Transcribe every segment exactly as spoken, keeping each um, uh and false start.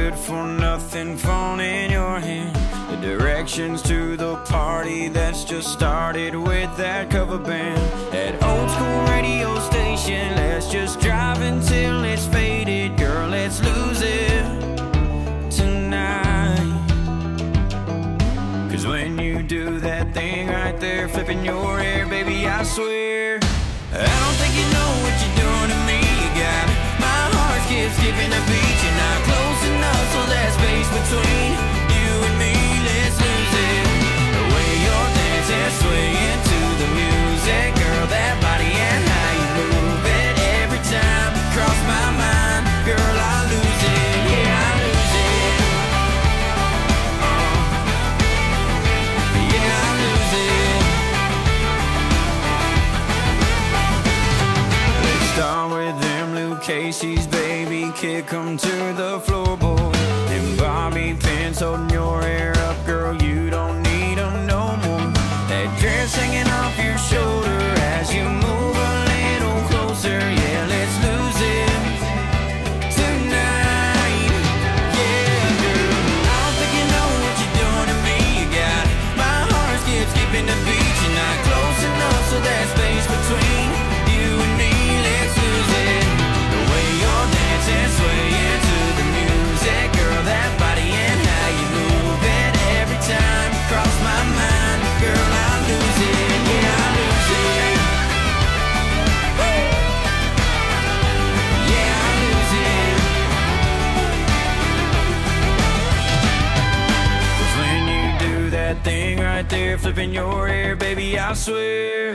good for nothing phone in your hand. The directions to the party that's just started with that cover band. That old school radio station, let's just drive until it's faded. Girl, let's lose it tonight. Cause when you do that thing right there, flipping your hair, baby, I swear I don't think you know what you're doing to me. You got my heart skips skipping a beat. You're not close enough, so that space between you and me, let's lose it. The way you're dancing, swaying to the music, girl, that body and how you move it. Every time you cross my mind, girl, I lose it. Yeah, I lose it. Uh, yeah, I lose it. Let's start with them Luke Casey's, baby, kick 'em to the floorboard. And Bobby pins holding your hair up, girl, you don't need 'em no more. That dress hanging off your shoulder as you move a little closer. Yeah, let's lose it tonight. Yeah, girl, I don't think you know what you're doing to me. You got my heart skips skipping the beat. You're not close enough, so that space between you and me, let's lose it. The way you're dancing, swaying to the music, girl, that body and how you move it. Every time you cross my mind, girl, I lose it. Yeah, I lose it. Woo! Yeah, I lose it. 'Cause when you do that thing right there, flipping your hair, baby, I swear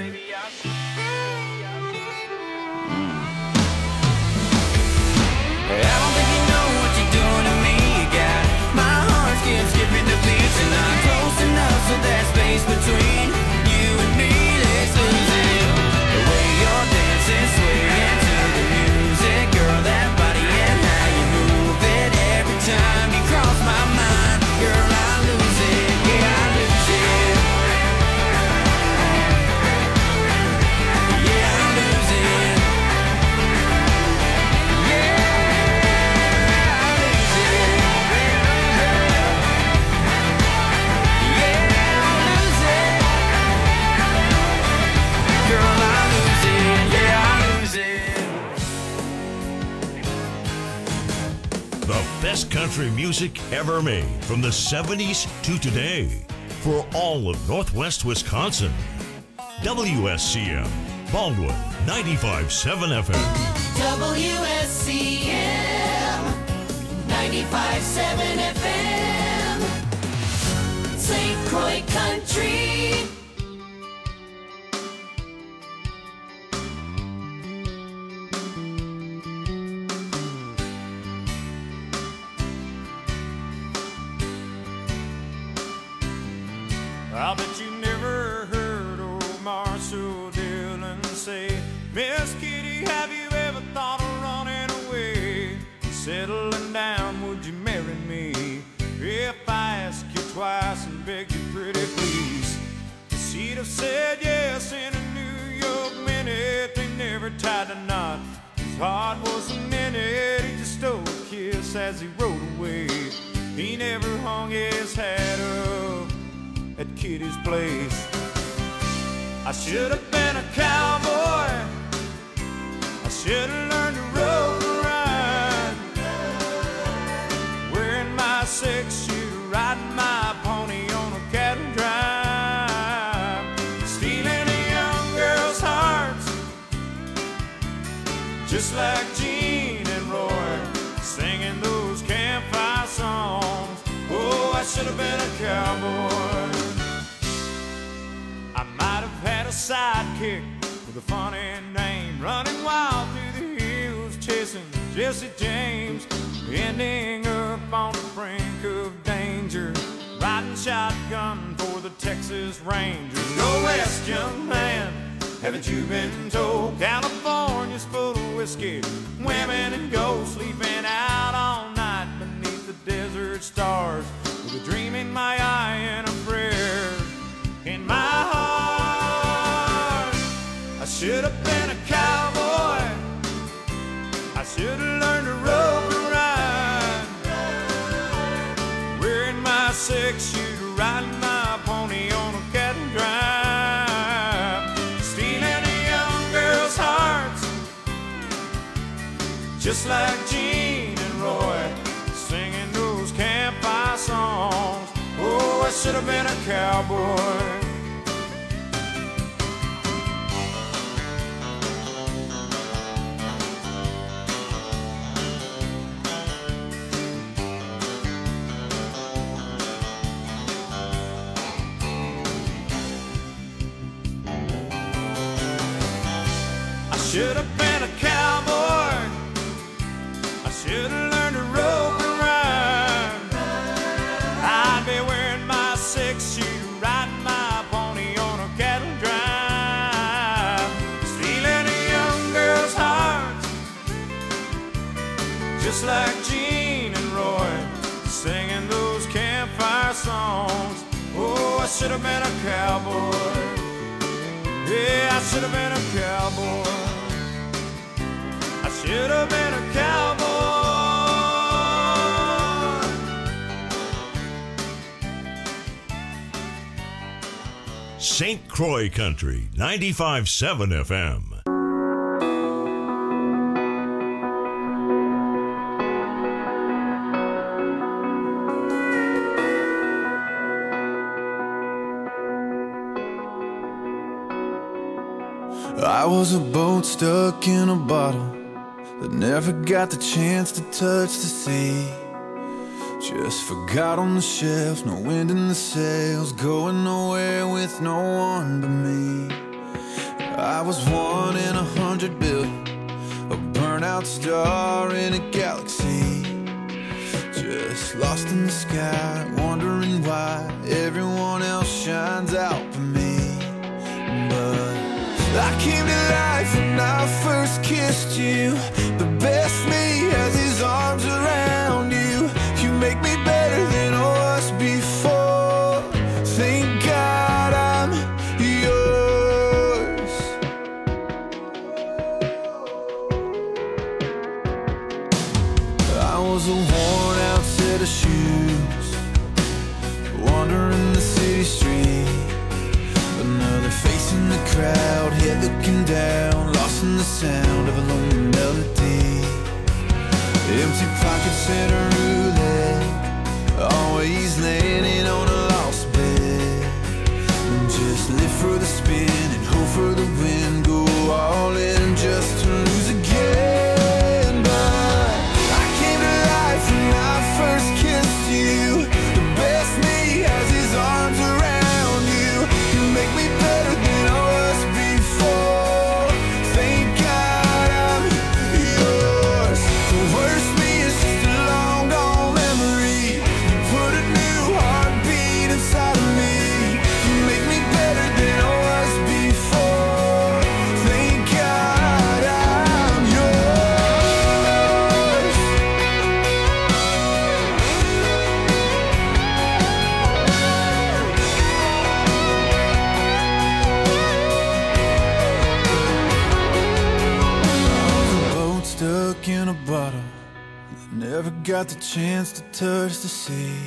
I don't think you know what you're doing to me. You got my heart skips skipping the beat. You're not close enough, so that space between you and me, let's lose it. The way you're dancing, swaying to the music, girl, that body and how you move it. Every time you cross my mind, girl, I lose it. Yeah, I lose it. Yeah, I lose it. The best country music ever made from the seventies to today for all of Northwest Wisconsin. W S C M, Baldwin, ninety-five point seven F M. W S C M, ninety-five point seven F M, Saint Croix Country. I bet you never heard old Marshall Dillon say, Miss Kitty, have you ever thought of running away? Settling down, would you marry me? If I asked you twice and begged you pretty please, she'd have said yes in a New York minute. They never tied a knot, his heart was a minute. He just stole a kiss as he rode away. He never hung his hat up at Kitty's place. I should have been a cowboy, I should have learned to rope and ride, wearing my six shooter, riding my pony on a cattle drive, stealing a young girl's hearts, just like Gene and Roy, singing those campfire songs. Oh, I should have been a cowboy. I might have had a sidekick with a funny name, running wild through the hills, chasing Jesse James, ending up on the brink of danger, riding shotgun for the Texas Rangers. Go west, young man, haven't you been told? California's full of whiskey, women and gold, sleeping out all night beneath the desert stars, with a dream in my eye and a prayer in my heart. I should have been a cowboy, I should have learned to rope and ride, just like Gene and Roy, singing those campfire songs. Oh, I should have been a cowboy. Should have been a cowboy. I should have learned to rope and ride. I'd be wearing my six-shooter, riding my pony on a cattle drive, stealing a young girl's heart, just like Gene and Roy, singing those campfire songs. Oh, I should have been a cowboy. Yeah, I should have been a cowboy. I should have been a cowboy. Saint Croix Country, ninety-five point seven F M. I was a boat stuck in a bottle that never got the chance to touch the sea. Just forgot on the shelf, no wind in the sails, going nowhere with no one but me. I was one in a hundred billion, a burnout star in a galaxy, just lost in the sky, wondering why everyone else shines out for me. But I came to life when I first kissed you. The best me has his arms around you. You make me better than I was before. Thank God I'm yours. I was a worn out set of shoes, wandering the city street. Another face in the crowd, head looking down, lost in the sound of a lonely melody. Empty pockets and a roulette, always landing on a lost bet. Just live for the spin and hope for the win, go all in just to lose again. But I came to life when I first kissed you. The best me has his arms around you. You make me better than I was before. Thank God I'm yours. The worst me is just a long gone memory. You put a new heartbeat inside of me. You make me better than I was before. Thank God I'm yours. Boat stuck in a bottle that never got the chance to touch the sea.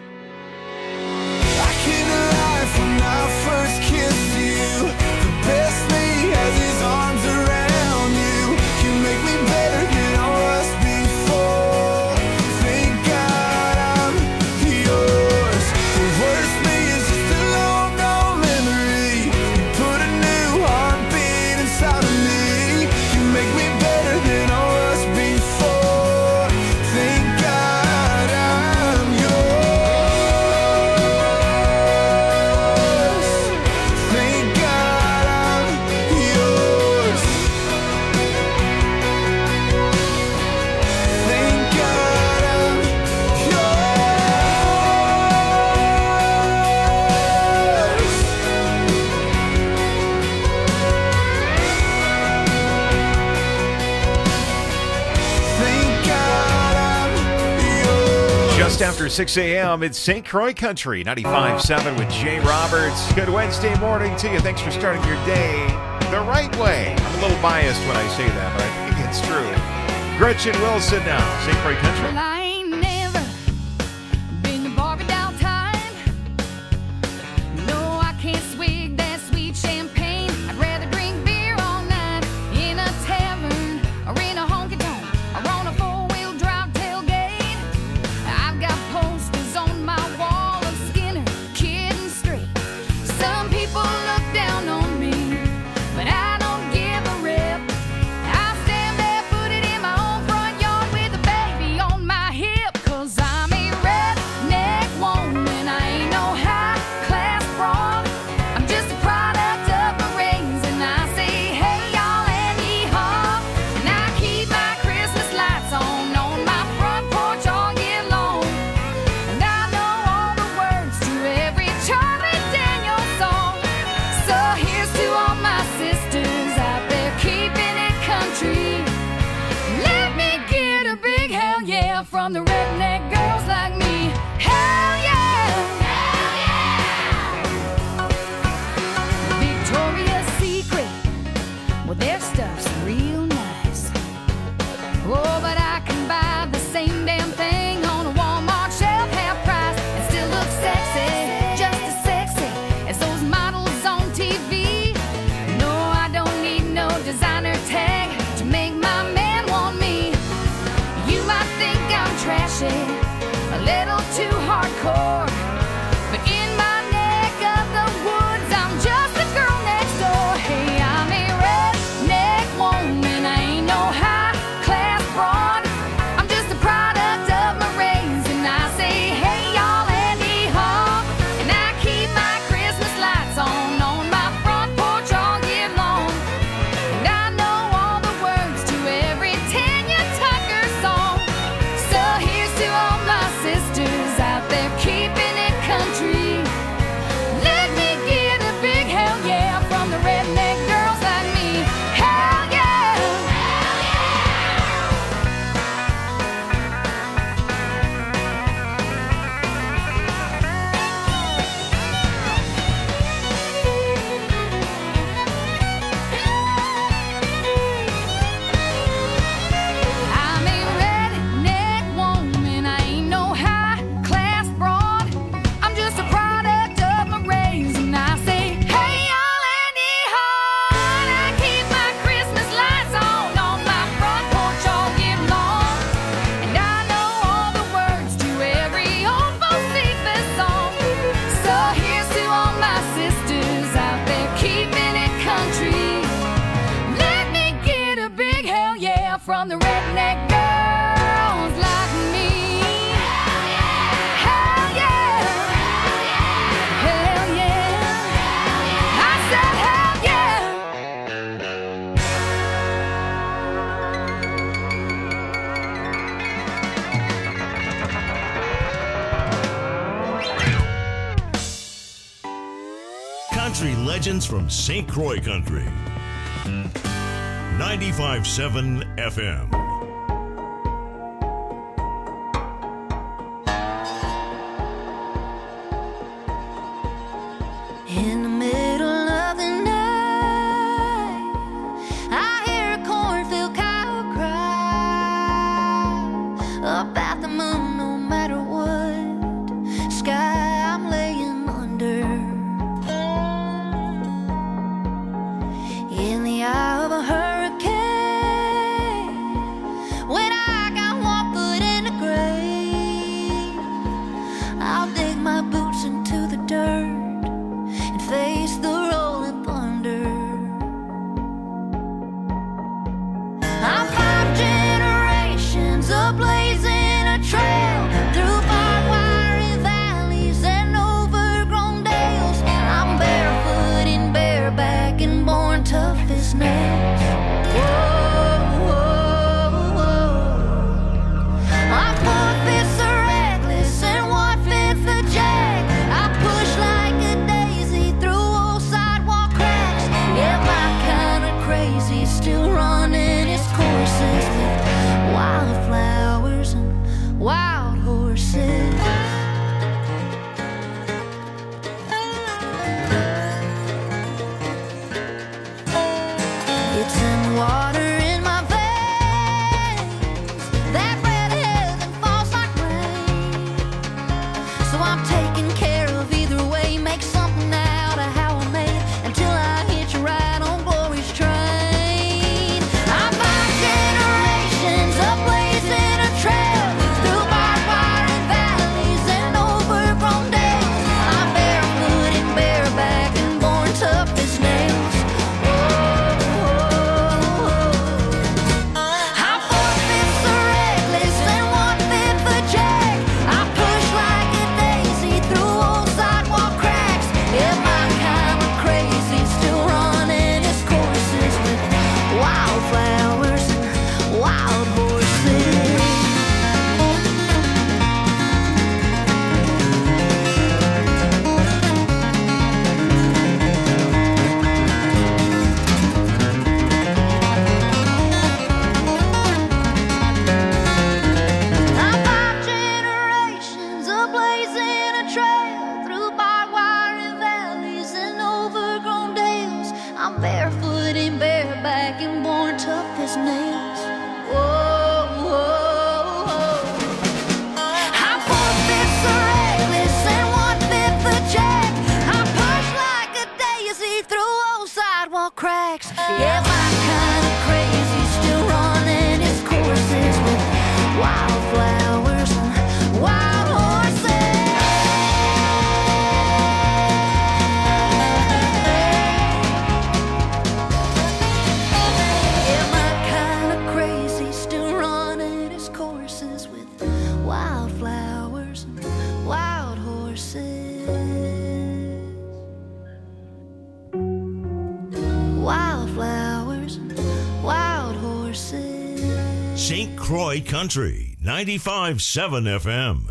I came to life when I first kissed you. The best me has his arms around you. You make me better than I was before. Thank God I'm yours. The worst me is just a long gone memory. You put a new heartbeat inside of me. You make me better than I was before. Thank God I'm yours. Thank God I'm yours. Thank God I'm yours. Thank God I'm yours. Just after six a.m., it's Saint Croix Country, ninety-five point seven with Jay Roberts. Good Wednesday morning to you. Thanks for starting your day the right way. I'm a little biased when I say that, but I think it's true. Gretchen Wilson now, Saint Croix Country. Well, I ain't never been to Barbie downtime. No, I can't swig that sweet champagne. I'd rather drink beer all night in a tavern or in a honky tonk or on from the redneck girls like me. Hell yeah! Hell yeah! I said hell yeah! Country legends from Saint Croix Country. ninety-five point seven F M. In the middle of the night, I hear a cornfield cow cry about the moon. No matter what sky I'm laying under, in the eye of a hurricane, when I got one foot in the grave, I'll dig my boots into the dirt and face the rolling thunder. I'm five generations of blazing a trail through barbed wire valleys and overgrown dales. I'm barefoot and bareback and born tough as nails. Whoa, whoa, whoa. I'm four fifths a reckless and one fifth a jack. I push like a daisy through old sidewalk cracks. Yeah, my kind of crazy, still running its courses with wildflowers and wild horses. It's in the water in my veins, that bread of heaven falls like rain. So I'm taking care of either way, make something out of how I made until I hit you right on glory's train. I'm five generations of blazing a trail through barbed wire and valleys and overgrown dales. I'm barefoot and bareback and born tough as nails. I'm four fifths a reckless and one fifth a jack. I push like a daisy through old sidewalk cracks. Yeah, my kind of crazy, still running its courses with wildflowers and wild horses. I'm five generations of blazing a trail through barbed wire and valleys and overgrown dales. I'm barefoot and bareback and born tough as nails. Whoa, whoa, whoa. I'm four fifths a reckless and one fifth a jack. I push like a daisy through old sidewalk cracks. Yeah, my kind of crazy, still running its courses with wildflowers and wild horses. Yeah, my kind of crazy, still running its courses with wildflowers and wild horses. Wildflowers and wild horses. Saint Croix Country, ninety-five point seven F M.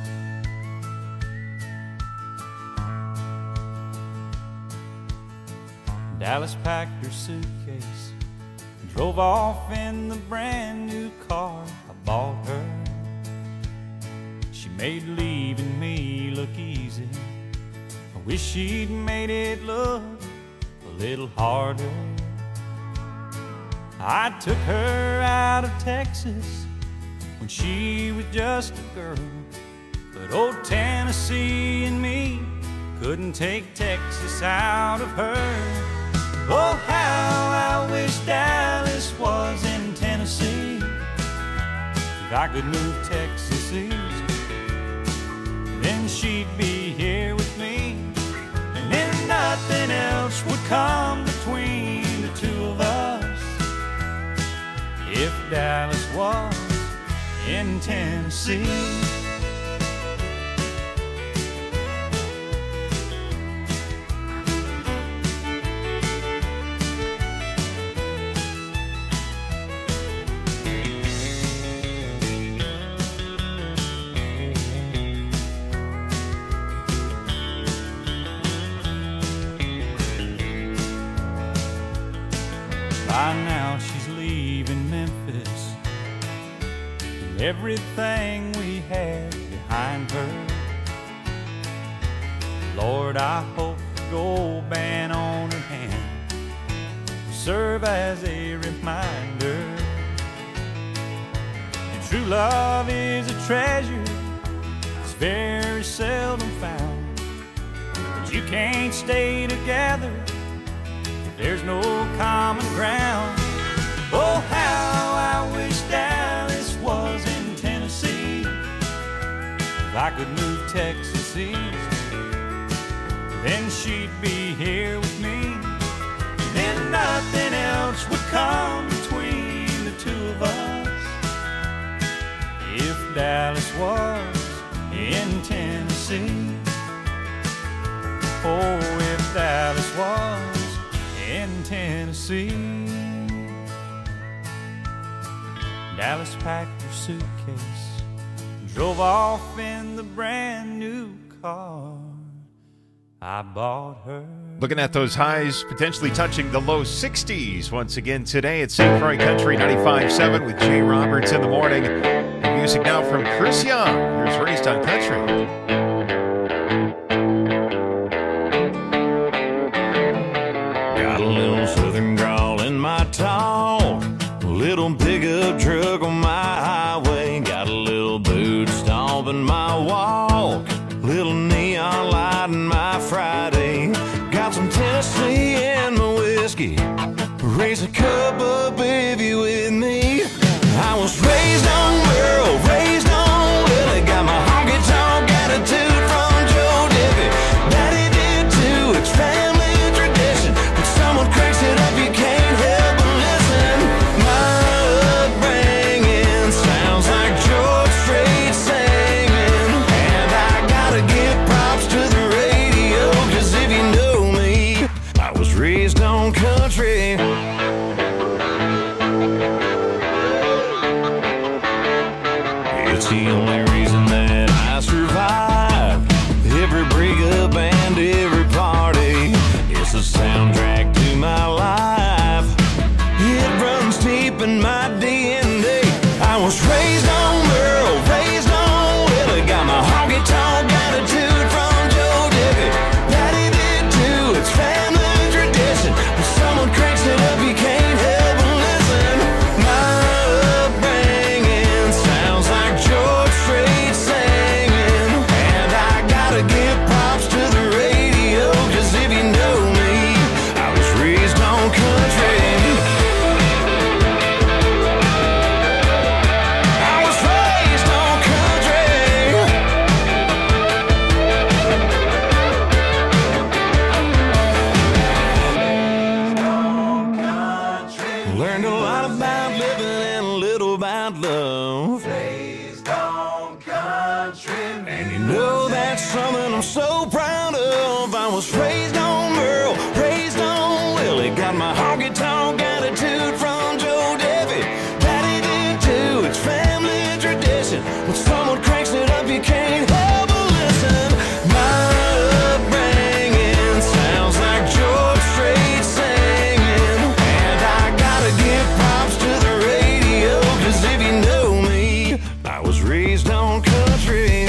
Dallas packed her suitcase and drove off in the brand new car I bought her. She made leaving me look easy. I wish she'd made it look a little harder. I took her out of Texas when she was just a girl, but old Tennessee and me couldn't take Texas out of her. Oh, how I wish Dallas was in Tennessee. If I could move Texas east, then she'd be here with me, and then nothing else would come between the two of us. If Dallas was in Tennessee. By now she's leaving Memphis, everything we had behind her. Lord, I hope the gold band on her hand will serve as a reminder. And true love is a treasure, it's very seldom found. But you can't stay together, there's no common ground. Oh, how I wish Dallas was in Tennessee. If I could move Texas east, then she'd be here with me. Then nothing else would come between the two of us. If Dallas was in Tennessee. Oh, if Dallas was in Tennessee. Dallas packed her suitcase, drove off in the brand new car I bought her. Looking at those highs potentially touching the low sixties once again today at Saint Croix Country ninety-five point seven with Jay Roberts in the morning. And music now from Chris Young. Here's Raised on Country. Got a little southern drawl in my talk, a little pickup truck on my highway, got a little boot stomp in my walk, little neon light in my Friday, got some Tennessee in my whiskey, raise a cup up if you with me. I was raised on Merle, raised on Willie, got my honky-tonk attitude from Joe Diffie. Daddy did too, it's family tradition. When someone cranks it up, you can't help but listen. My upbringing sounds like George Strait singing, and I gotta give props to the radio, 'cause if you know me, I was raised on country. It's the only reason that I survived every breakup and every party. It's the soundtrack to my life. It runs deep in my D N A. I was raised on Merle, raised on Willie, got my honky-tonk attitude from Joe Diffie. Daddy did too, it's family tradition. When someone cranks it up, you can't help but listen. My upbringing sounds like George Strait singing, and I gotta give props to the radio, 'cause if you know me, I was raised on country. I was raised on country. Learned a lot about living and a little about love. Raised on country. And you know that's something I'm so proud of. I was raised on Merle, raised on Willie, got my honky-tonk attitude from Joe Diffie. Daddy did too, it's family tradition. When someone cranks it up, you can't help but listen. My upbringing sounds like George Strait singing, and I gotta give props to the radio, 'cause if you know me, I was raised on country.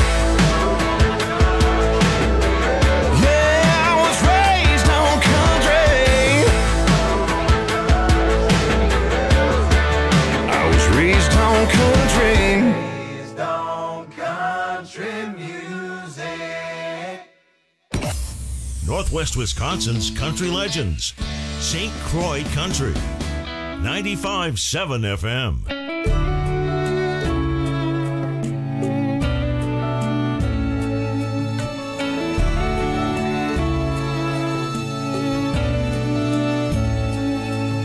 Yeah, I was raised on country. I was raised on country. Raised on country music. Northwest Wisconsin's country legends. Saint Croix Country. ninety-five point seven F M.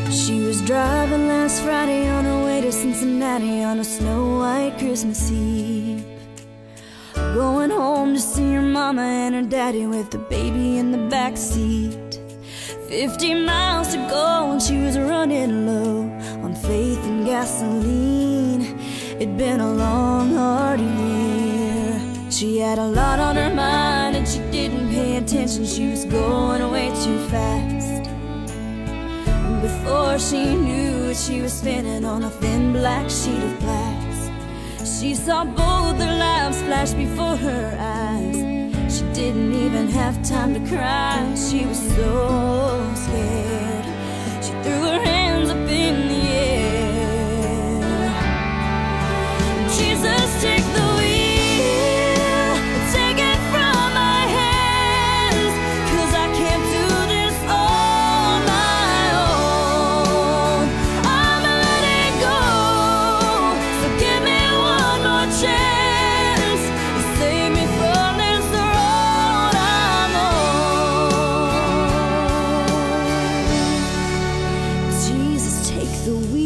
She was driving last Friday on her way to Cincinnati on a snow-white Christmas Eve, going home to see her mama and her daddy with the baby in the back seat. Fifty miles to go and she was running low on faith and gasoline. It'd been a long, hard year. She had a lot on her mind and she didn't pay attention. She was going way too fast. And before she knew it, she was spinning on a thin black sheet of glass. She saw both their lives flash before her eyes. She didn't even have time to cry. She was so scared. She threw her hands up in the air. Jesus, take the wheel, take it from my hands, 'cause I can't do this on my own. I'm letting go, so give me one more chance to save me from this road I'm on. Jesus, take the wheel.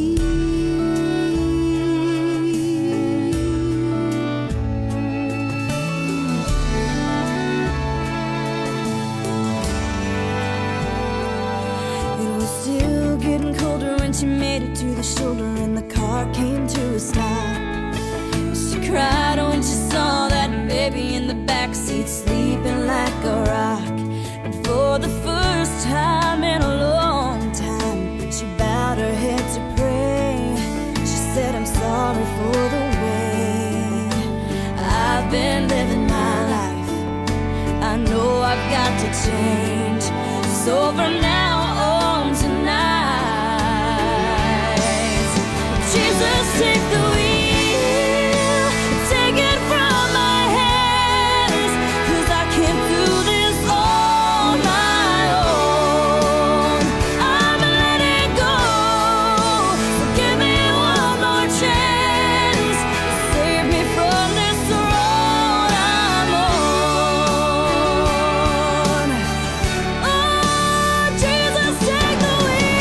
It was still getting colder when she made it to the shoulder and the car came to a stop. She cried when she saw that baby in the backseat sleeping like a rock. And for the first time in a long time, she bowed her head to pray. She said, I'm sorry for the way I've been living my life. I know I've got to change. So from now on tonight, Jesus, take the wheel, take it from my hands, 'cause I can't do this on my own. I'm letting go, so give me one more chance to save me from this road I'm on. Oh, Jesus, take the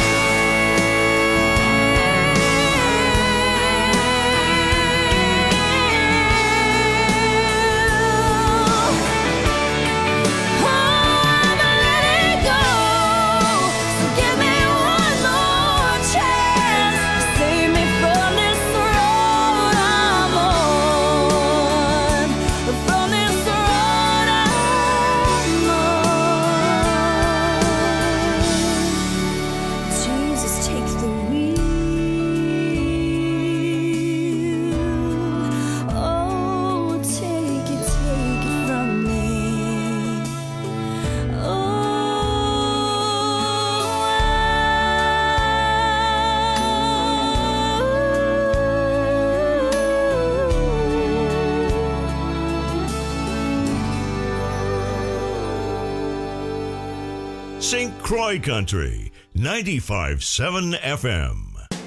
Saint Croix Country, ninety-five point seven F M.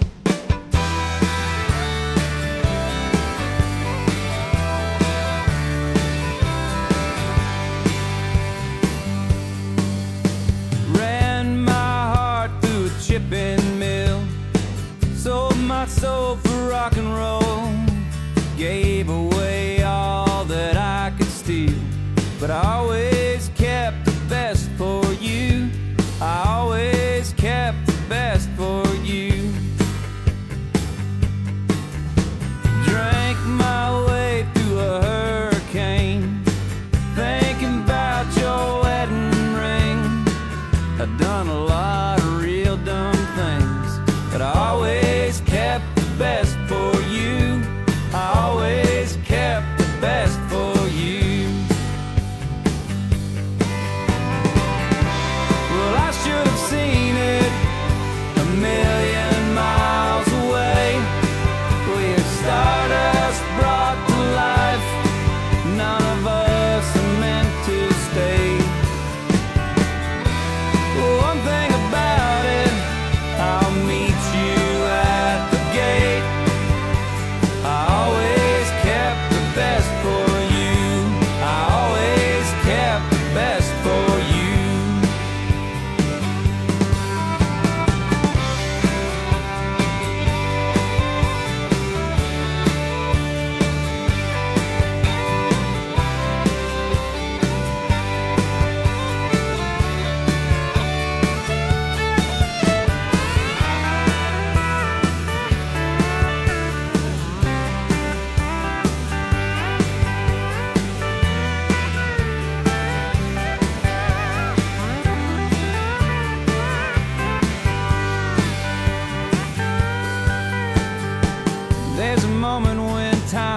Ran my heart through a chipping mill, sold my soul for rock and roll, gave away all that I could steal, but I always kept the best for you. I always kept the best for you. Drank my way through a hurricane, thinking about your wedding ring. I've done a lot of real dumb things, but I always kept the best for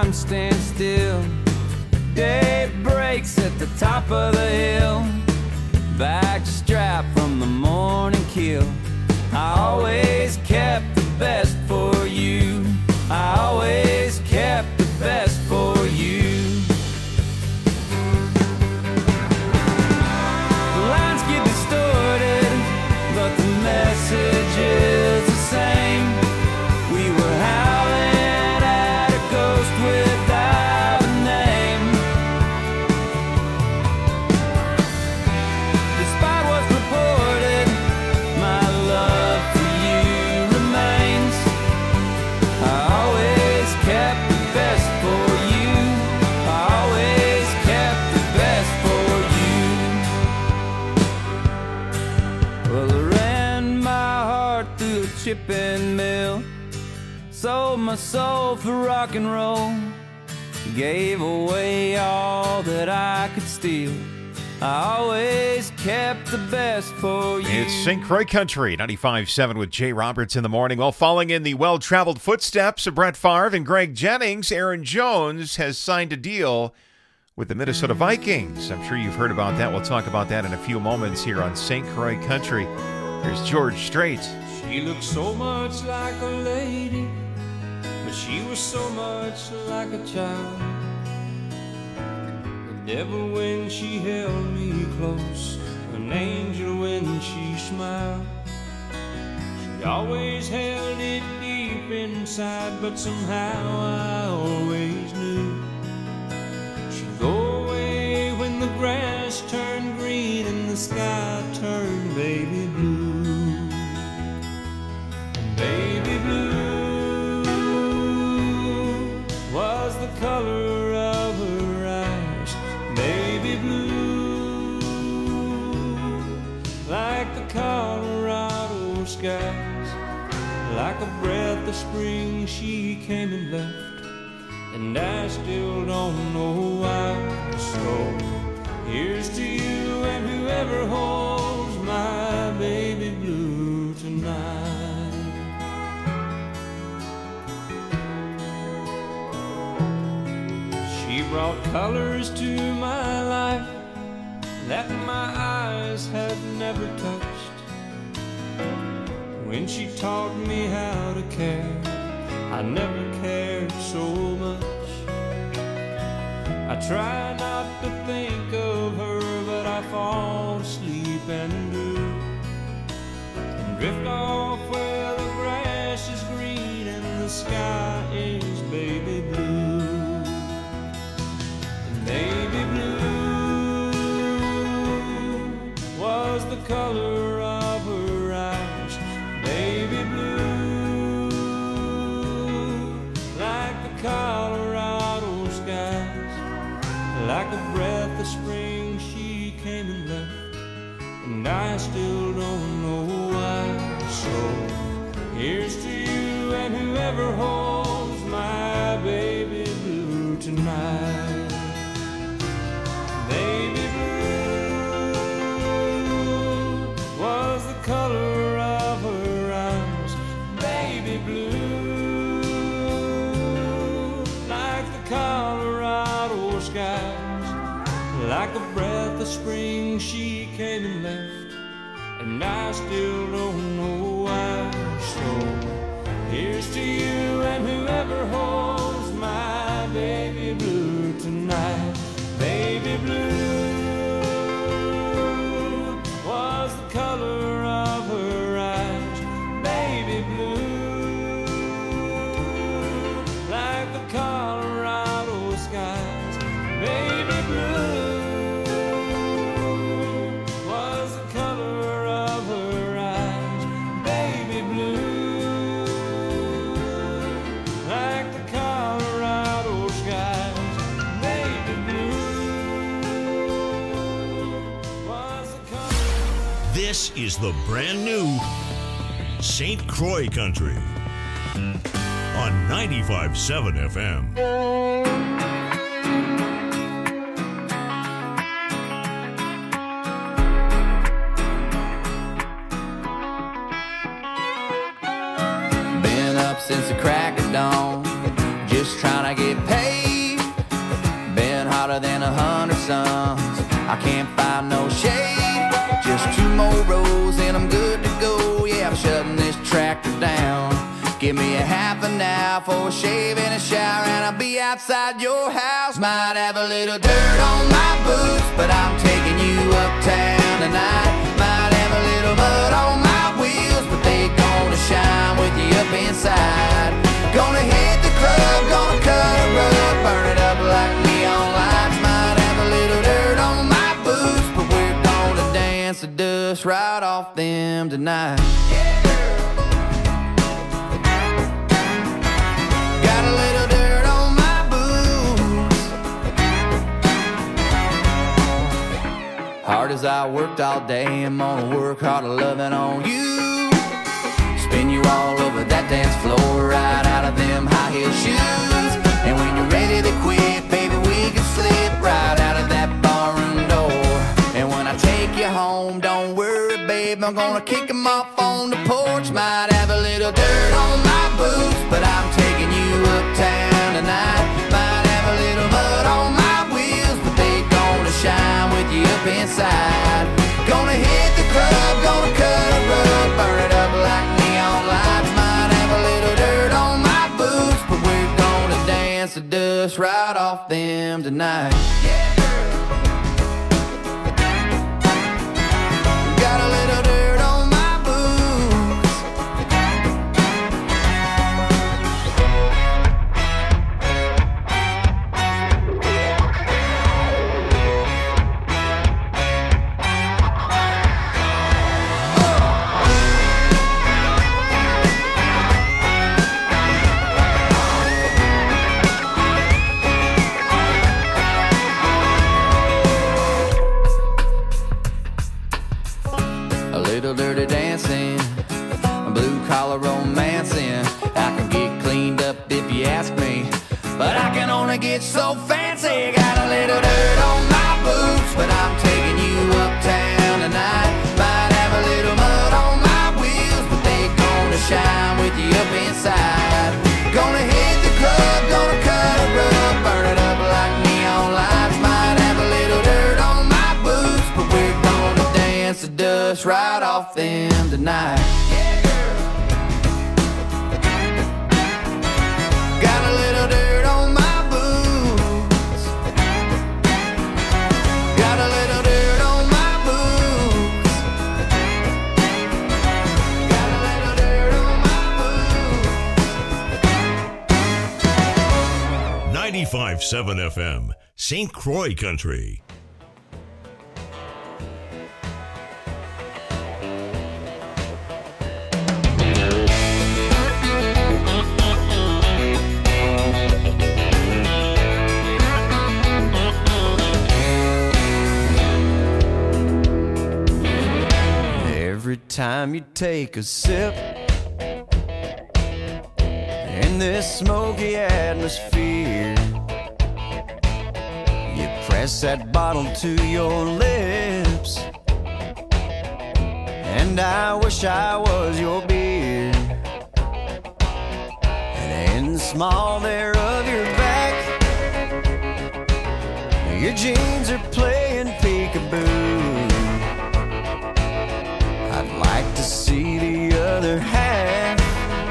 time stands still. Day breaks at the top of the hill. Backstrap from the morning kill. I always kept the best for you. I always kept the best for you. The lines get distorted, but the message is the same. We were howling at a ghost without a name. Despite what's reported, my love for you remains. I always kept the best for you. I always kept the best for you. Well, I ran my heart through a chipping mill. Sold my soul for rock and roll. Gave away all that I could steal. I always kept the best for you. It's Saint Croix Country, ninety-five point seven with Jay Roberts in the morning. While following in the well-traveled footsteps of Brett Favre and Greg Jennings, Aaron Jones has signed a deal with the Minnesota Vikings. I'm sure you've heard about that. We'll talk about that in a few moments here on Saint Croix Country. Here's George Strait. She looked so much like a lady, but she was so much like a child. The devil when she held me close, an angel when she smiled. She always held it deep inside, but somehow I always knew she'd go away when the grass turned green and the sky turned baby blue. And baby blue was the color of her eyes. Baby blue, like the Colorado skies. Like a breath of spring she came and left, and I still don't know why. So here's to you and whoever holds my baby blue tonight. She brought colors to my life that my eyes had never touched. When she taught me how to care, I never cared so much. I try not to think of her, but I fall asleep and do, and drift off where the grass is green and the sky is baby blue. And baby blue was the color of her eyes. Baby blue, like the Colorado skies. Like a breath of spring she came and left, and I still don't know why. So here's to you and whoever holds my baby blue tonight. Baby blue was the color of her eyes. Baby blue, like the Colorado skies. Like a breath of spring she came and left, and I still don't know why. So here's to you and whoever holds my baby blue tonight. Baby blue was the color of her eyes. Baby blue, like the Colorado skies. Baby blue was the color of her eyes. Baby blue, like the Colorado skies. Baby blue was the color. This is the brand new Saint Croix Country on ninety-five point seven F M. Been up since the crack of dawn, just trying to get paid. sons. I can't find no shade, just two more rows and I'm good to go. Yeah, I'm shutting this tractor down. Give me a half an hour for a shave and a shower, and I'll be outside your house. Might have a little dirt on my boots, but I'm taking you uptown tonight. Might have a little mud on my wheels, but they gonna shine with you up inside. Gonna hit the club, gonna cut a rug, burn it up like neon lights. Might have a little dirt on my boots, but we're gonna dance the dust right off them tonight. Yeah. Hard as I worked all day, I'm gonna work harder loving on you. Spin you all over that dance floor, right out of them high heel shoes. And when you're ready to quit, baby, we can slip right out of that barroom door. And when I take you home, don't worry, babe, I'm gonna kick them off on the porch. Might have a little dirt on my boots, but I'm taking you uptown tonight. Might have a little mud on my wheels, but they gonna shine with you up inside. Gonna hit the club, gonna cut a rug, burn it up like neon lights. Might have a little dirt on my boots, but we're gonna dance the dust right off them tonight. Yeah. Got a little dirt on my boots. Little dirty dancing, blue collar romancing. I can get cleaned up if you ask me, but I can only get so fancy. Got a little dirt on my boots, but I'm taking you uptown tonight. Might have a little mud on my wheels, but they gonna shine with you up inside. Gonna hit the club, gonna cut a rug, burn it up like neon lights. Might have a little dirt on my boots, but we're gonna dance the dust right off them tonight. Yeah, girl. Got a little dirt on my boots. Got a little dirt on my boots. Got a little dirt on my boots. ninety-five point seven F M, Saint Croix Country. Every time you take a sip in this smoky atmosphere, you press that bottle to your lips, and I wish I was your beer. And in the small there of your back, your jeans are playing peekaboo. I'd like to see the other half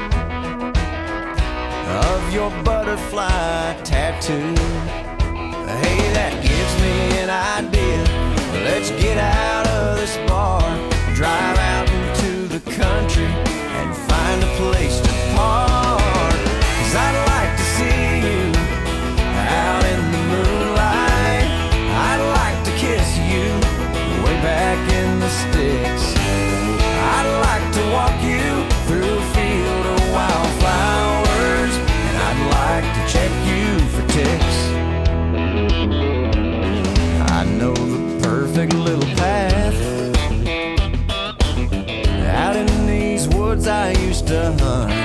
of your butterfly tattoo. Hey, that gives me an idea. Let's get out of this bar, drive out into the country, and find a place to park. 'Cause I'd like to see you out in the moonlight. I'd like to kiss you way back in the sticks. I'd like to walk you through a field of wildflowers, and I'd like to check you for ticks. I know the perfect little path out in these woods I used to hunt.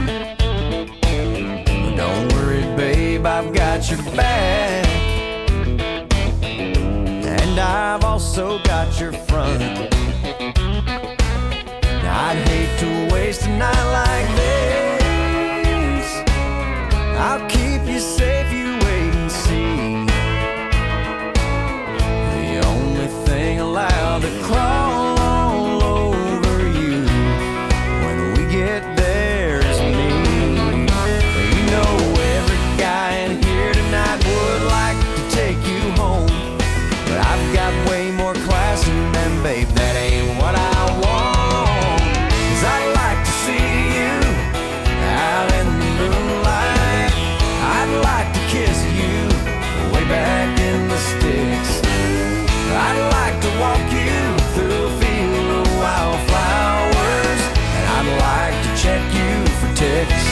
But don't worry, babe, I've got your back, and I've also got your front. I'd hate to waste a night like this. I'll keep you safe, you wait and see. check you for ticks.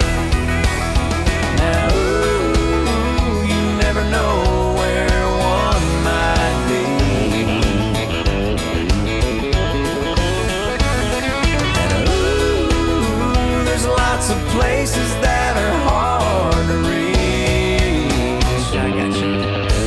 Now, ooh, you never know where one might be. And ooh, there's lots of places that are hard to reach. I got you.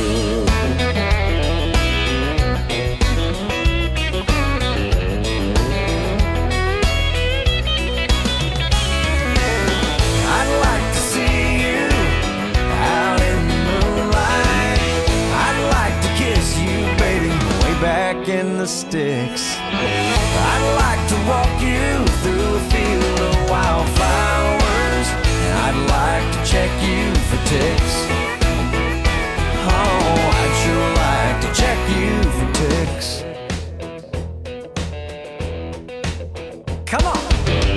In the sticks, I'd like to walk you through a field of wildflowers, and I'd like to check you for ticks. Oh, I'd sure like to check you for ticks. Come on.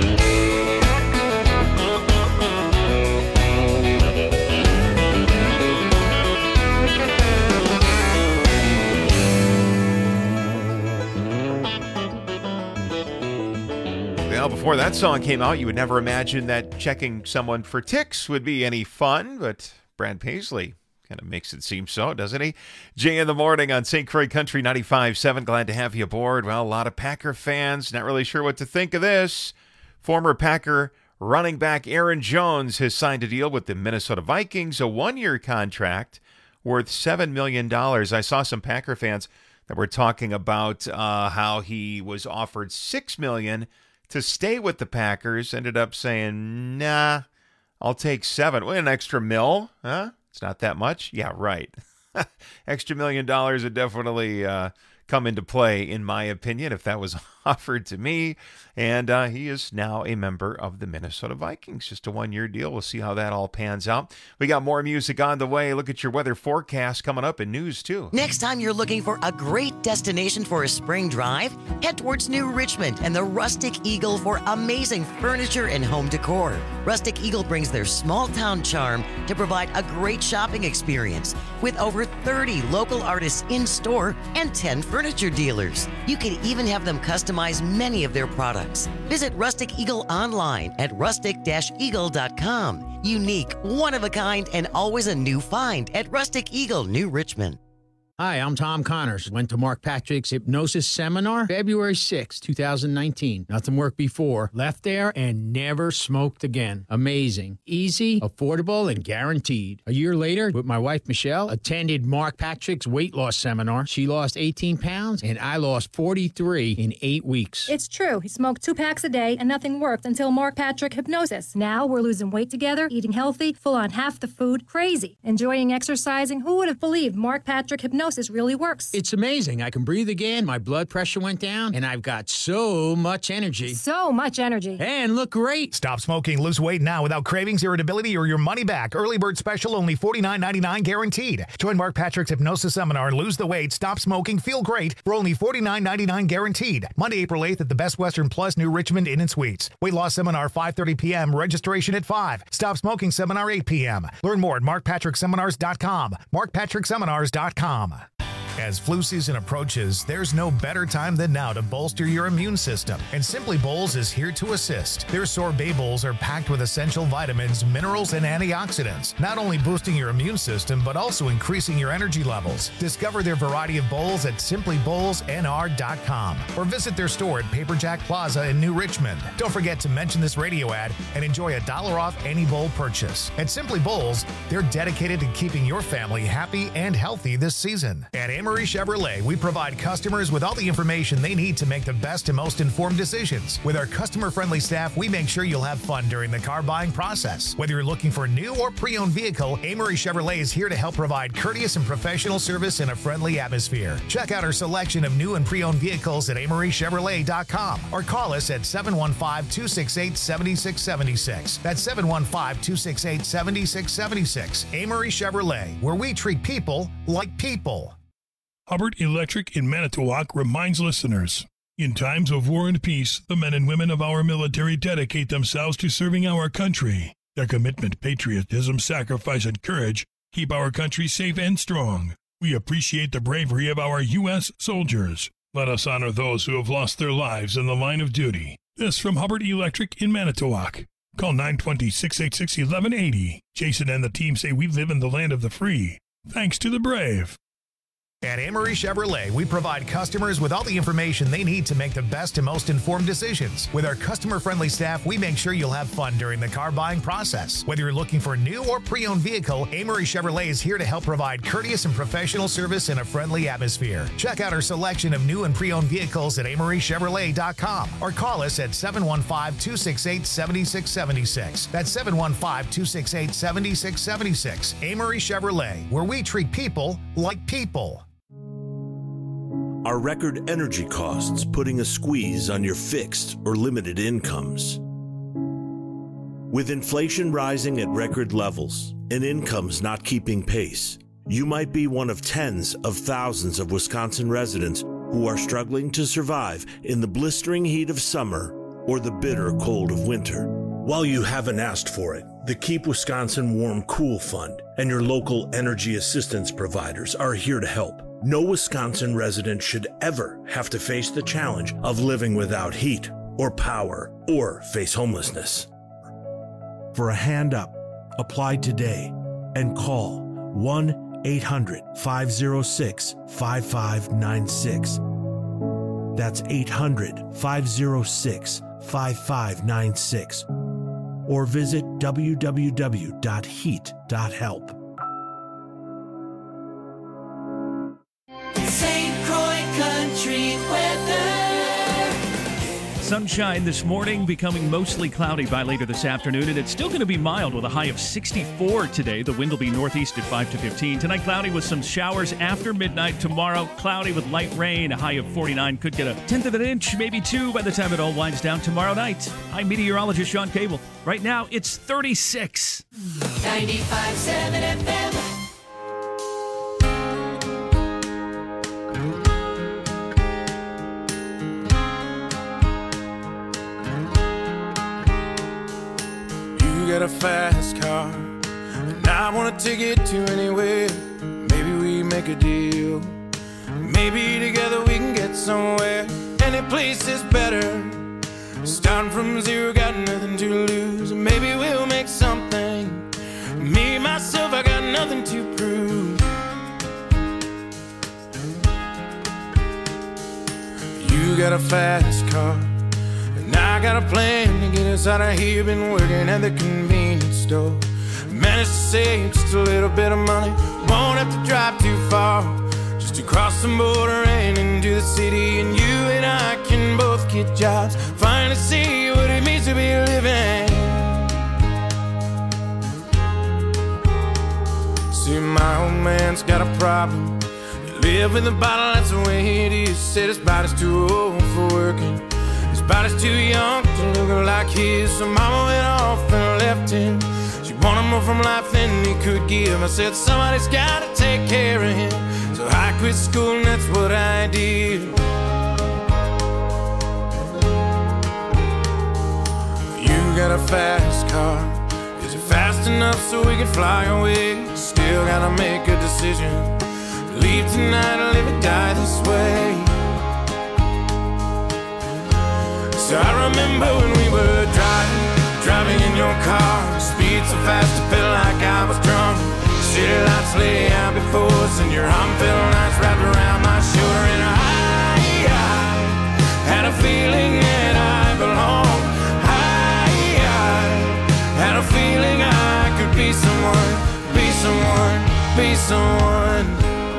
Before that song came out, you would never imagine that checking someone for ticks would be any fun, but Brad Paisley kind of makes it seem so, doesn't he? Jay in the Morning on Saint Croix Country ninety-five point seven. Glad to have you aboard. Well, a lot of Packer fans not really sure what to think of this. Former Packer running back Aaron Jones has signed a deal with the Minnesota Vikings, a one-year contract worth seven million dollars. I saw some Packer fans that were talking about uh, how he was offered six million dollars to stay with the Packers. Ended up saying, nah, I'll take seven. Well, an extra mil, huh? It's not that much. Yeah, right. Extra million dollars would definitely uh, come into play, in my opinion, if that was offered to me. And uh, he is now a member of the Minnesota Vikings. Just a one-year deal. We'll see how that all pans out. We got more music on the way. Look at your weather forecast coming up in news, too. Next time you're looking for a great destination for a spring drive, head towards New Richmond and the Rustic Eagle for amazing furniture and home decor. Rustic Eagle brings their small-town charm to provide a great shopping experience with over thirty local artists in store and ten furniture dealers. You can even have them customize many of their products. Visit Rustic Eagle online at rustic dash eagle dot com. Unique, one-of-a-kind, and always a new find at Rustic Eagle, New Richmond. Hi, I'm Tom Connors. Went to Mark Patrick's Hypnosis Seminar February sixth, twenty nineteen. Nothing worked before. Left there and never smoked again. Amazing. Easy, affordable, and guaranteed. A year later, with my wife Michelle, attended Mark Patrick's weight loss seminar. She lost eighteen pounds, and I lost forty-three in eight weeks. It's true. He smoked two packs a day, and nothing worked until Mark Patrick Hypnosis. Now we're losing weight together, eating healthy, full on half the food. Crazy. Enjoying exercising. Who would have believed Mark Patrick Hypnosis really works? It's amazing. I can breathe again, my blood pressure went down, and I've got so much energy. So much energy. And look great. Stop smoking, lose weight now without cravings, irritability, or your money back. Early bird special, only forty-nine ninety-nine guaranteed. Join Mark Patrick's Hypnosis Seminar and lose the weight, stop smoking, feel great for only forty-nine ninety-nine guaranteed. Monday, April eighth at the Best Western Plus New Richmond Inn and Suites. Weight loss seminar five thirty p.m. Registration at five. Stop smoking seminar eight p.m. Learn more at mark patrick seminars dot com. mark patrick seminars dot com. As flu season approaches, there's no better time than now to bolster your immune system, and Simply Bowls is here to assist. Their sorbet bowls are packed with essential vitamins, minerals, and antioxidants, not only boosting your immune system, but also increasing your energy levels. Discover their variety of bowls at simply bowls n r dot com or visit their store at Paperjack Plaza in New Richmond. Don't forget to mention this radio ad and enjoy a dollar off any bowl purchase. At Simply Bowls, they're dedicated to keeping your family happy and healthy this season. At Emery Chevrolet, we provide customers with all the information they need to make the best and most informed decisions. With our customer-friendly staff, we make sure you'll have fun during the car buying process. Whether you're looking for a new or pre-owned vehicle, Amory Chevrolet is here to help provide courteous and professional service in a friendly atmosphere. Check out our selection of new and pre-owned vehicles at amory chevrolet dot com or call us at seven one five, two six eight, seven six seven six. That's seven one five, two six eight, seven six seven six. Amory Chevrolet, where we treat people like people. Hubbard Electric in Manitowoc reminds listeners, in times of war and peace, the men and women of our military dedicate themselves to serving our country. Their commitment, patriotism, sacrifice, and courage keep our country safe and strong. We appreciate the bravery of our U S soldiers. Let us honor those who have lost their lives in the line of duty. This from Hubbard Electric in Manitowoc. Call nine two zero, six eight six, one one eight zero. Jason and the team say we live in the land of the free. Thanks to the brave. At Amory Chevrolet, we provide customers with all the information they need to make the best and most informed decisions. With our customer-friendly staff, we make sure you'll have fun during the car buying process. Whether you're looking for a new or pre-owned vehicle, Amory Chevrolet is here to help provide courteous and professional service in a friendly atmosphere. Check out our selection of new and pre-owned vehicles at amory chevrolet dot com or call us at seven one five, two six eight, seven six seven six. That's seven one five, two six eight, seven six seven six. Amory Chevrolet, where we treat people like people. Are record energy costs putting a squeeze on your fixed or limited incomes? With inflation rising at record levels and incomes not keeping pace, you might be one of tens of thousands of Wisconsin residents who are struggling to survive in the blistering heat of summer or the bitter cold of winter. While you haven't asked for it, the Keep Wisconsin Warm Cool Fund and your local energy assistance providers are here to help. No Wisconsin resident should ever have to face the challenge of living without heat or power or face homelessness. For a hand up, apply today and call one eight hundred, five oh six, five five nine six. That's eight hundred, five oh six, five five nine six. Or visit w w w dot heat dot help. Saint Croix Country weather. Sunshine this morning, becoming mostly cloudy by later this afternoon, and it's still going to be mild with a high of sixty-four today. The wind will be northeast at five to fifteen. Tonight, cloudy with some showers after midnight. Tomorrow, cloudy with light rain, a high of forty-nine. Could get a tenth of an inch, maybe two by the time it all winds down tomorrow night. I'm meteorologist Sean Cable. Right now, it's thirty-six. ninety-five point seven F M. You got a fast car, and I wanna take it to anywhere. Maybe we make a deal. Maybe together we can get somewhere. Any place is better. Starting from zero, got nothing to lose. Maybe we'll make something. Me, myself, I got nothing to prove. You got a fast car, and I got a plan to get us out of here. Been working at the convenience store. Managed to save just a little bit of money. Won't have to drive too far, just to cross the border and into the city. And you and I can both get jobs, finally see what it means to be living. See, my old man's got a problem. He live in the bottle, that's the way it is. Said his body's too old for working, his body's too young to look like his. So mama went off and left him. She wanted more from life than he could give. I said somebody's gotta take care of him. So I quit school and that's what I did. You got a fast car. Is it fast enough so we can fly away? Still gotta make a decision. Leave tonight or live or die this way. So I remember when we were driving, driving in your car. Speed so fast it felt like I was drunk. City lights lay out before us, and your arm felt nice wrapped around my shoulder. And I, I had a feeling that I belonged. I, I had a feeling I could be someone, be someone, be someone.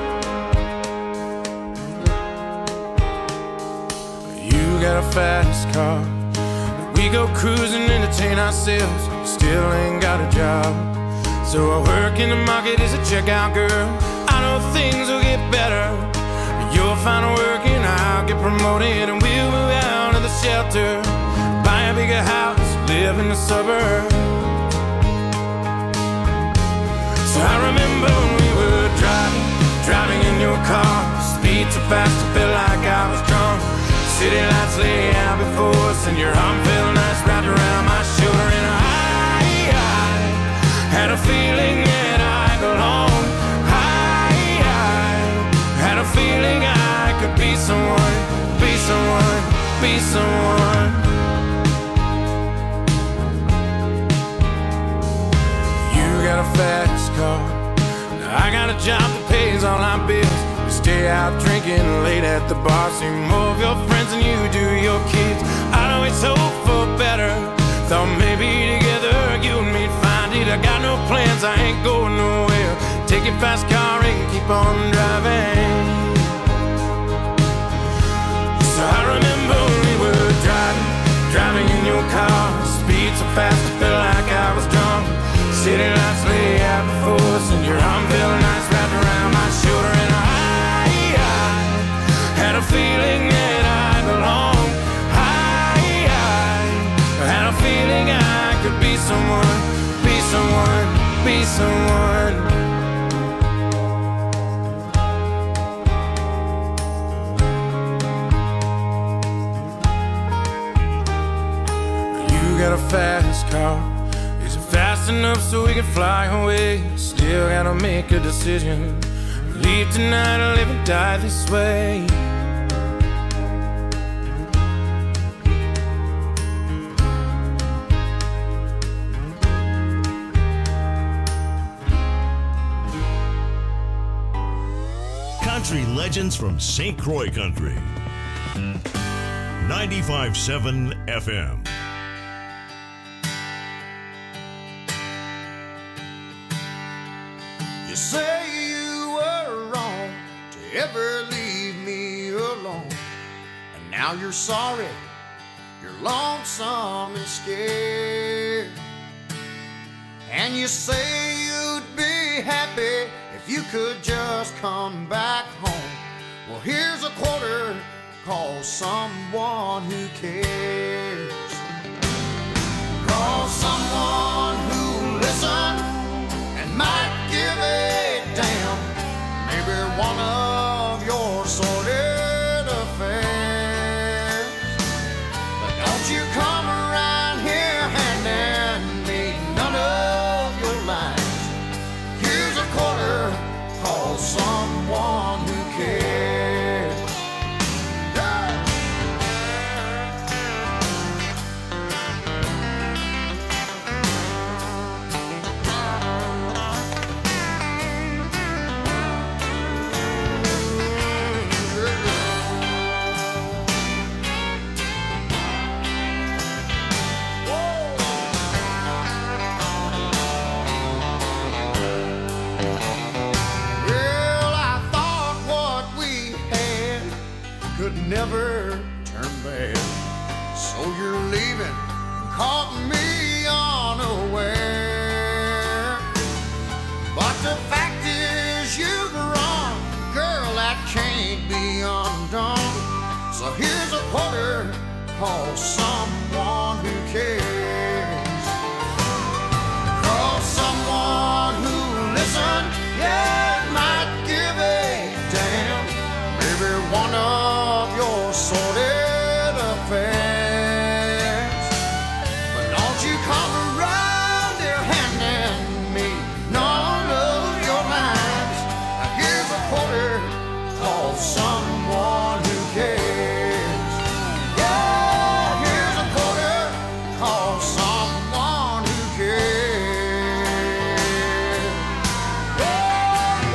You got a fast car. We go cruising, entertain ourselves. Still ain't got a job. So I work in the market as a checkout girl. I know things will get better. You'll find work and I'll get promoted, and we'll move out of the shelter, buy a bigger house, live in the suburbs. So I remember when we were driving, driving in your car. Speed so fast it felt like I was drunk. City lights lay out before us, and your arm felt nice wrapped around my shoulder. And I, I had a feeling that I belonged. I, I had a feeling I could be someone, be someone, be someone. fast car. Now I got a job that pays all my bills. You stay out drinking late at the bar, see more of your friends than you do your kids. I'd always hope for better, thought maybe together you and me'd find it. I got no plans, I ain't going nowhere. Take your fast car and keep on driving. So I remember we were driving, driving in your car. Speed so fast I felt like I was drunk. City lights lay out before us, and your arm felt nice wrapped around my shoulder. And I, I had a feeling that I belonged. I, I had a feeling I could be someone, be someone, be someone. Got a fast car. Is it fast enough so we can fly away? Still gotta make a decision. Leave tonight or live and die this way. Country legends from Saint Croix Country. ninety-five point seven F M. You say you were wrong to ever leave me alone, and now you're sorry, you're lonesome and scared. And you say you'd be happy if you could just come back home. Well, here's a quarter, call someone who cares. Call someone who listens and might give a damn. Maybe one of your sordid affairs. But don't you come around here handing me none of your lines. Here's a quarter, call someone who cares. Never turn bad, so you're leaving, caught me unaware. But the fact is you're wrong, girl, that can't be undone. So here's a quarter, call someone who cares. Call someone who listens, yeah, might give a damn. Maybe one of your sordid affairs. But don't you come around here handing me none of your lines. Now here's a quarter, call someone who cares. Yeah, here's a quarter, call someone who cares. Yeah,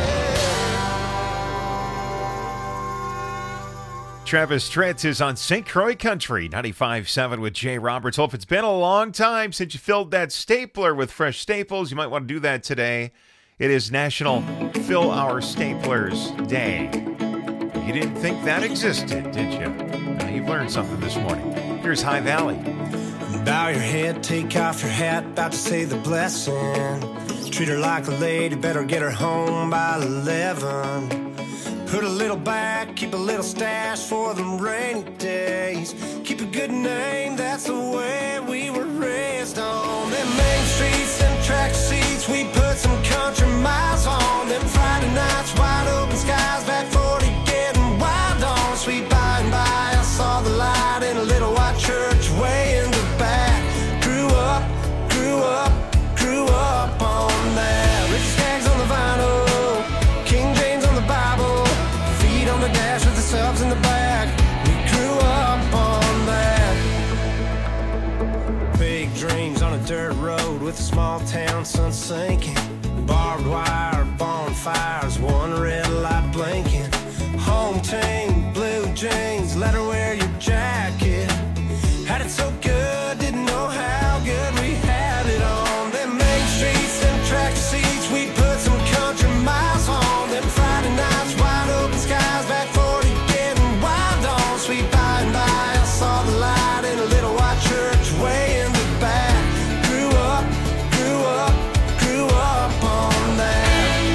yeah. Travis Tritt is on Saint Croix Country, ninety-five point seven with Jay Roberts. Well, if it's been a long time since you filled that stapler with fresh staples, you might want to do that today. It is National Fill Our Staplers Day. You didn't think that existed, did you? Now you've learned something this morning. Here's High Valley. Bow your head, take off your hat, about to say the blessing. Treat her like a lady, better get her home by eleven. Put a little back, keep a little stash for them rainy days. Keep a good name, that's the way we were raised on. Them main streets and track seats, we put some country miles on. Them Friday nights, wide open skies, back forty getting wild on. Sweet by and by, I saw the light in a little white church way in the back. Grew up, grew up, grew up on that. Rich Skaggs on the vinyl, King James on the Bible. On the dash with the subs in the back, we grew up on that. Big dream dirt road with a small town sun sinking. Barbed wire, bonfires, one red light blinking. Home team, blue jeans, let her wear your jacket. Had it so good, didn't know how good we had it on. Them main streets, them track seats, we put some country miles on. Them Friday nights, wide open skies, back forty, getting wild on. Sweet by and by, I saw the light in a little white church way in the back. Grew up, grew up, grew up on that.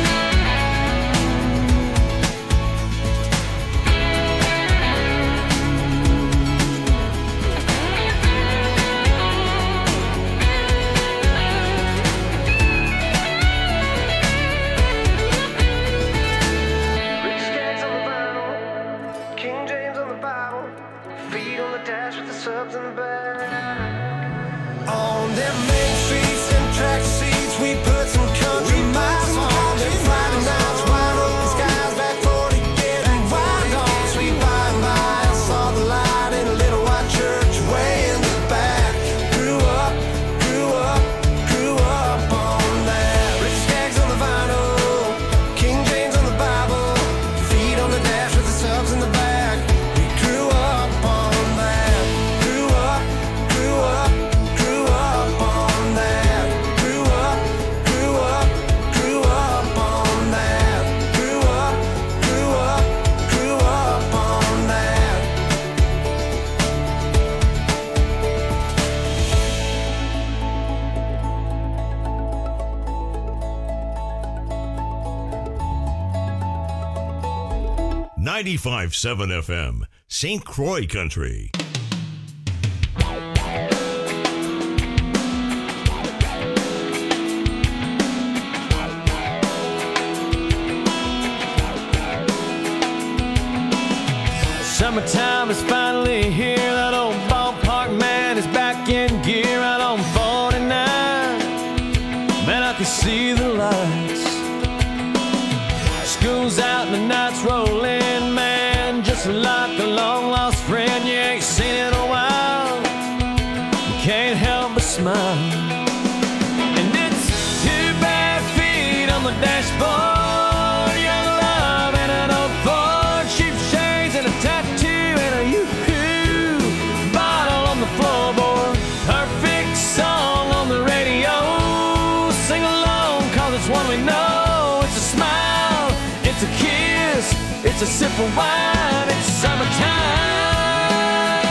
Rich skates on the vinyl, King James on the Bible, feet on the dash with the subs in the back. On them main streets and track seats, we put some country miles on. Them Friday nights, wide open skies, back forty, getting wild on. Sweet by and by, I saw the light in a little white church way in the back. Grew up, grew up, grew up on that. Rich Skaggs on the vinyl, King James on the Bible, feet on the dash with the subs in the back. We grew up on that. Grew up, grew up, grew up on that. Grew up, grew up, grew up on that. Grew up, grew up, grew up on that. ninety-five point seven F M, Saint Croix Country. Summertime is finally here. That old ballpark man is back in gear out on forty-nine. Man, I can see the lights. School's out and the nights roll in, man. Just like a long lost friend you ain't seen in a while. You can't help but smile. And it's two bare feet on the dashboard, young love and an old Ford, cheap shades and a tattoo and a yoo-hoo bottle on the floorboard. Perfect song on the radio. Sing along, cause it's one we know. It's a smile, it's a kiss, it's a sip of wine, it's summertime.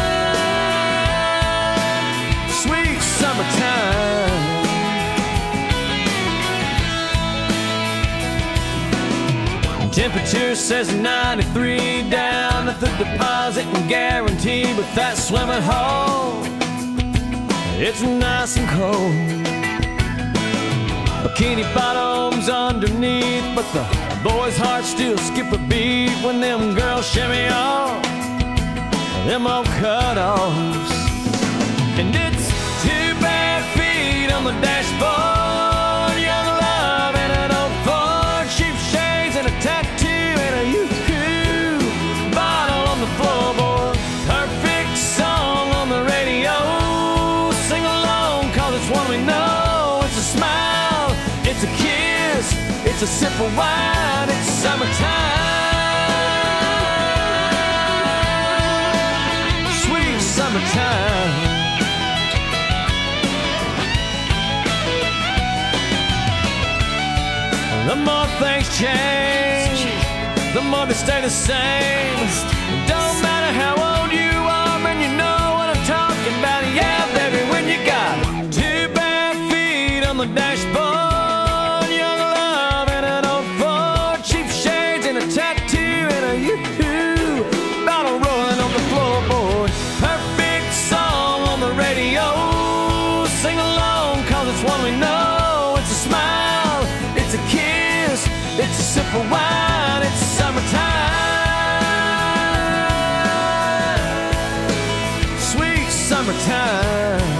Sweet summertime. Temperature says ninety-three down at the deposit and guarantee, but that swimming hole, it's nice and cold. Bikini bottoms underneath, but the boys' hearts still skip a beat when them girls shimmy off them old cutoffs. And it's two bare feet on the dashboard, young love and an old Ford, cheap shades and a tattoo and a yoo-hoo bottle on the floorboard. Perfect song on the radio. Sing along, cause it's one we know. It's a smile, it's a kiss, it's a sip of wine, it's summertime. Sweet summertime. The more things change, the more they stay the same. Don't matter how old you are, man, you know what I'm talking about. Yeah, baby, when you got two bare feet on the dashboard, young love and an old Ford, cheap shades and a tattoo and a yoo-hoo bottle rolling on the floorboard. Perfect song on the radio. Sing along, cause it's one we know. It's a smile, it's a kiss, it's a sip of wine, it's summertime. Sweet summertime.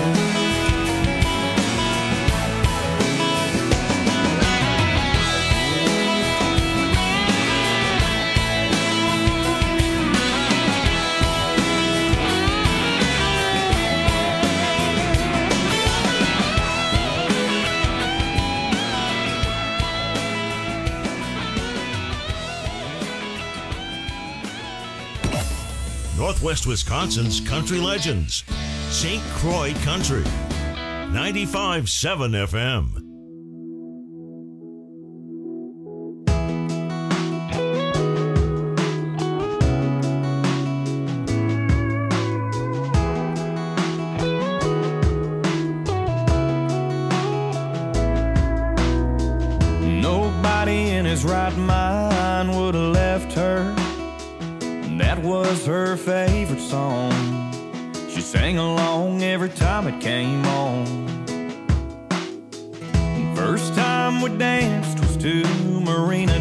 Northwest Wisconsin's country legends. Saint Croix Country. ninety-five point seven F M. Nobody in his right mind would have left her. That was her favorite song. She sang along every time it came on. First time we danced was to Marina